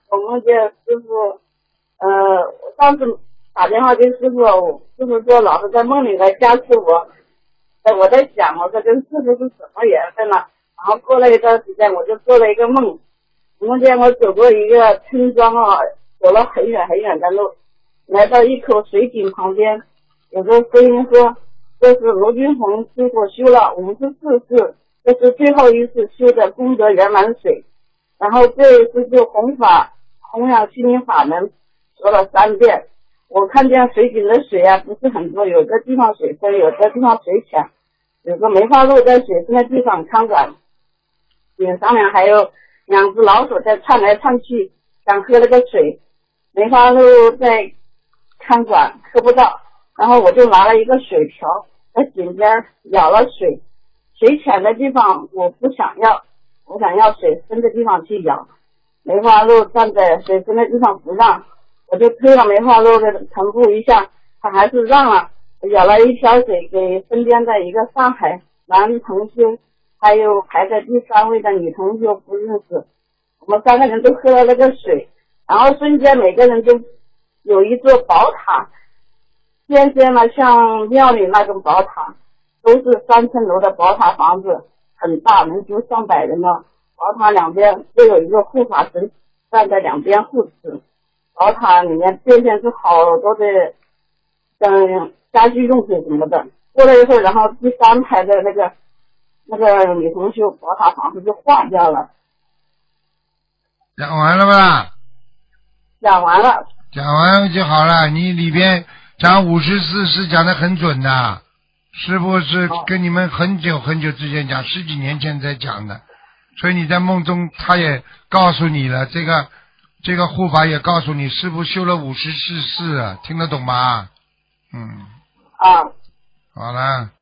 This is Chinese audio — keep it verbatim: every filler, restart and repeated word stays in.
我梦见师傅，呃，我上次打电话给师傅，师傅说老是在梦里来加持我。呃，我在想，我说跟师傅是什么缘分呢？然后过了一段时间，我就做了一个梦，梦见我走过一个村庄啊，走了很远很远的路，来到一口水井旁边，有个声音说，这是罗君红师傅修了五十四世，这是最后一次修的功德圆满水。然后这一次就弘法弘扬心灵法门，说了三遍。我看见水井的水啊不是很多，有的地方水深，有的地方水浅，有个梅花鹿在水深的地方看管，井上面还有两只老鼠在窜来窜去，想喝那个水，梅花鹿在看管喝不到，然后我就拿了一个水瓢在井边舀了水，水浅的地方我不想要，我想要水深的地方去舀，梅花鹿站在水深的地方不让，我就推了梅花鹿的臀部一下，它还是让了，舀了一瓢水给身边的一个上海男同修，还有排在第三位的女同修不认识，我们三个人都喝了那个水，然后瞬间每个人都有一座宝塔，渐渐的像庙里那种宝塔，都是三层楼的宝塔房子，很大，能住上百人了。宝塔两边都有一个护法神站在两边护持，宝塔里面渐渐是好多的嗯家居用品什么的。过了一会儿，然后第三排的那个那个女同修宝塔房子就化掉了。 讲完了吧？ 讲完了。 讲完就好了。你里边讲五十四是讲得很准的，师父是跟你们很久很久之前讲，十几年前才讲的，所以你在梦中他也告诉你了，这个这个护法也告诉你，师父修了五十四世，听得懂吗？嗯。 啊。 好了。